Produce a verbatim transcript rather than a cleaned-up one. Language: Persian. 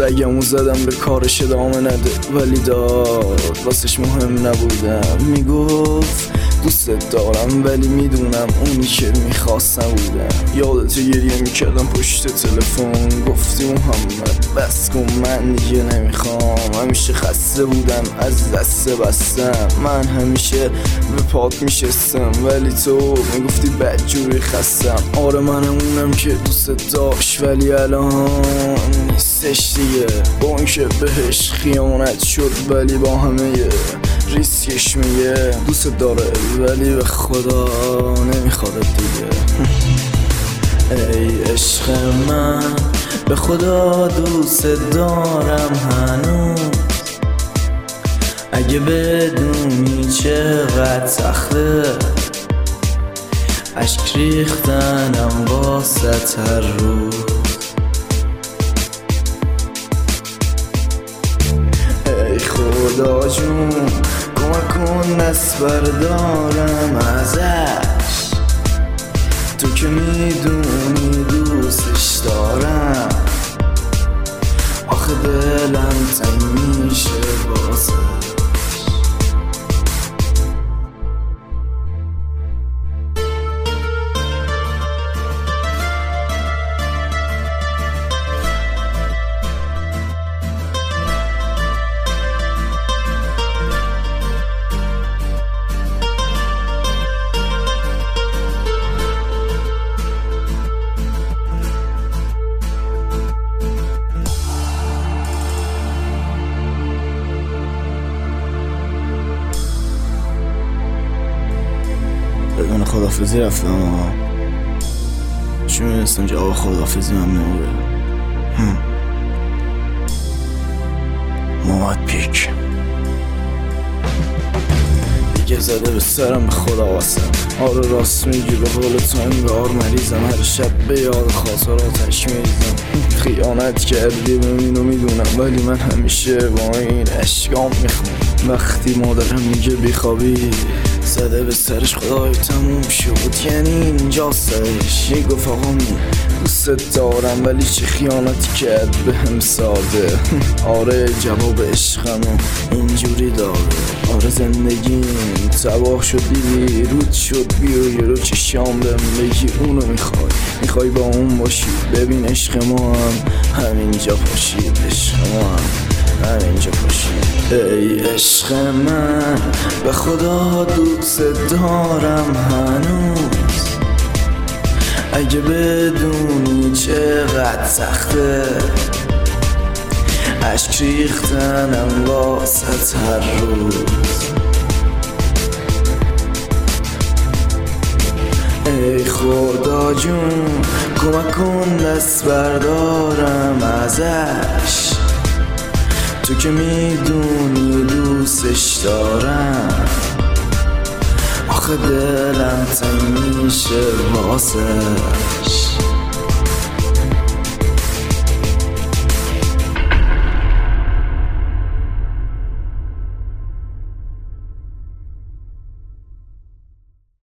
رگمو زدم به کارش ادامه نده، ولی داد واسش مهم نبودم. میگفت دوست دارم ولی میدونم اونی که میخواستم بودم. یادت گریه میکردم پشت تلفن، گفتی محمد بس کن من دیگه نمیخوام. همیشه خسته بودم از دست بستم، من همیشه به پات میشستم ولی تو میگفتی بدجوری خستم. آره منم اونم که دوست داشت ولی الان نیستش دیگه. با اون که بهش خیانت شد ولی با همه ریسکش میگه دوست داره ولی به خدا نمیخواد دیگه. ای عشق من به خدا دوست دارم هنوز، اگه بدونی چقدر سخته اشک ریختنم واسه هر روز. ای خدا جون کمک کن دست بردارم ازش، تو که میدونی دوستش دارم. آخه دلم تنگ میشه واسه بدون خداحافظی رفتم ها، چون میدونستم جواب خداحافظی من نمیده. محمد پیک دیگه زده به سرم به خدا واسم. آره راست میگی به قول تو انگار مریضم، هر شب به یاد خاطراتش میریزم. خیانت کردی ببینو میدونم ولی من همیشه با این اشکام میخونم. وقتی مادرم میگه بیخوابی زده به سرش خدای تموم شد، یعنی اینجا سرش یه گفت آقا می دوست دارم ولی چه خیانتی کرد به هم ساده. آره جواب عشقمو اینجوری داده. آره زندگیم تباه شد دیدی رود شد، بیا یه رو چشام بهم بگی اونو میخوای میخوای با اون باشی. ببین عشق ما هم همینجا پاشید، عشق ما هم همینجا پاشید. ای عشق من به خدا دوست دارم هنوز، اگه بدونی چقدر سخته اشک ریختنم واسه هر روز. ای خدا جون کمک کن دست بردارم ازش، تو که میدونی دوستش دارم. آخه دلم تنگ میشه واسش.